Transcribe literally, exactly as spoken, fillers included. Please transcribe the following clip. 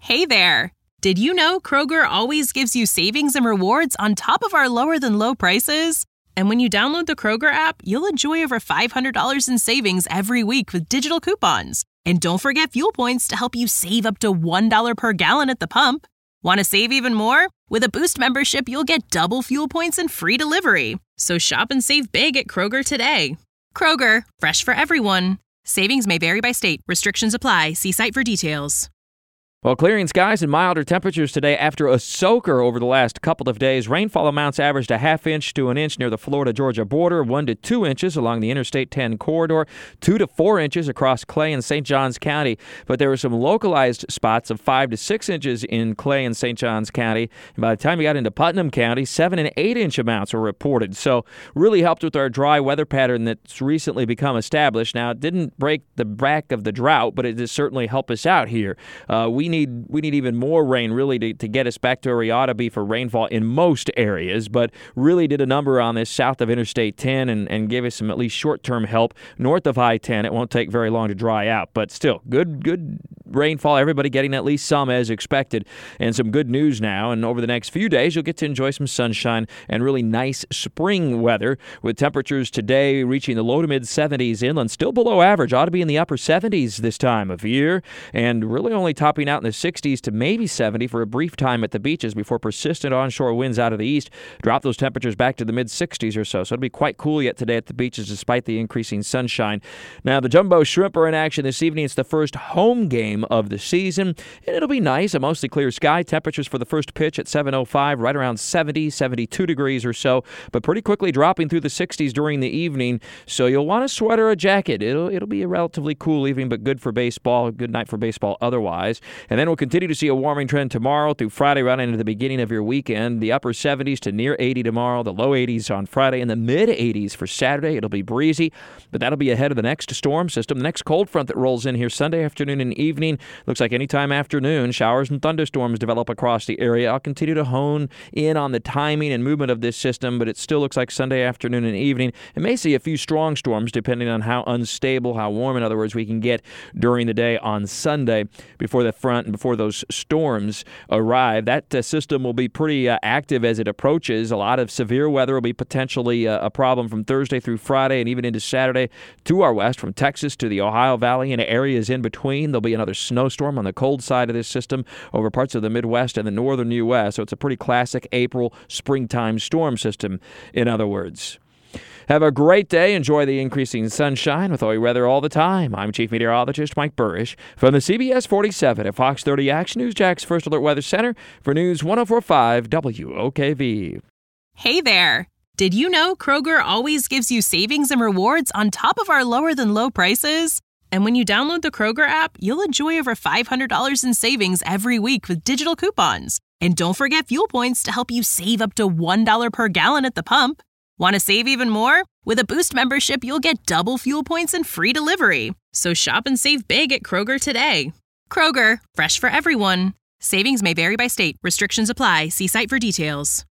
Hey there! Did you know Kroger always gives you savings and rewards on top of our lower-than-low prices? And when you download the Kroger app, you'll enjoy over five hundred dollars in savings every week with digital coupons. And don't forget fuel points to help you save up to one dollar per gallon at the pump. Want to save even more? With a Boost membership, you'll get double fuel points and free delivery. So shop and save big at Kroger today. Kroger, fresh for everyone. Savings may vary by state. Restrictions apply. See site for details. Well, clearing skies and milder temperatures today after a soaker over the last couple of days. Rainfall amounts averaged a half inch to an inch near the Florida-Georgia border, one to two inches along the Interstate ten corridor, two to four inches across Clay and Saint Johns County. But there were some localized spots of five to six inches in Clay and Saint Johns County. And by the time we got into Putnam County, seven and eight inch amounts were reported. So really helped with our dry weather pattern that's recently become established. Now, it didn't break the back of the drought, but it did certainly help us out here. Uh, we need we need even more rain really to, to get us back to where we ought to be for rainfall in most areas, but really did a number on this south of Interstate ten and, and gave us some at least short-term help north of I ten. It won't take very long to dry out, but still good good rainfall. Everybody getting at least some as expected, and some good news now. And over the next few days, you'll get to enjoy some sunshine and really nice spring weather with temperatures today reaching the low to mid seventies inland, still below average. Ought to be in the upper seventies this time of year, and really only topping out in the sixties to maybe seventy for a brief time at the beaches before persistent onshore winds out of the east drop those temperatures back to the mid sixties or so. So it'll be quite cool yet today at the beaches despite the increasing sunshine. Now, the Jumbo Shrimp are in action this evening. It's the first home game of the season, and it'll be nice. A mostly clear sky. Temperatures for the first pitch at seven oh five, right around seventy, seventy-two degrees or so, but pretty quickly dropping through the sixties during the evening. So you'll want a sweater or a jacket. It'll, it'll be a relatively cool evening, but good for baseball. Good night for baseball otherwise. And then we'll continue to see a warming trend tomorrow through Friday right into the beginning of your weekend. The upper seventies to near eighty tomorrow, the low eighties on Friday, and the mid eighties for Saturday. It'll be breezy, but that'll be ahead of the next storm system. The next cold front that rolls in here Sunday afternoon and evening. Looks like anytime afternoon, showers and thunderstorms develop across the area. I'll continue to hone in on the timing and movement of this system, but it still looks like Sunday afternoon and evening. It may see a few strong storms depending on how unstable, how warm, in other words, we can get during the day on Sunday before the front and before those storms arrive. That uh, system will be pretty uh, active as it approaches. A lot of severe weather will be potentially uh, a problem from Thursday through Friday and even into Saturday to our west, from Texas to the Ohio Valley and areas in between. There'll be another snowstorm on the cold side of this system over parts of the Midwest and the northern U S, so it's a pretty classic April springtime storm system, in other words. Have a great day. Enjoy the increasing sunshine with all your weather all the time. I'm Chief Meteorologist Mike Burrish from the C B S forty-seven at Fox thirty Action News, Jack's First Alert Weather Center for News one oh four point five W O K V. Hey there! Did you know Kroger always gives you savings and rewards on top of our lower-than-low prices? And when you download the Kroger app, you'll enjoy over five hundred dollars in savings every week with digital coupons. And don't forget fuel points to help you save up to one dollar per gallon at the pump. Want to save even more? With a Boost membership, you'll get double fuel points and free delivery. So shop and save big at Kroger today. Kroger, fresh for everyone. Savings may vary by state. Restrictions apply. See site for details.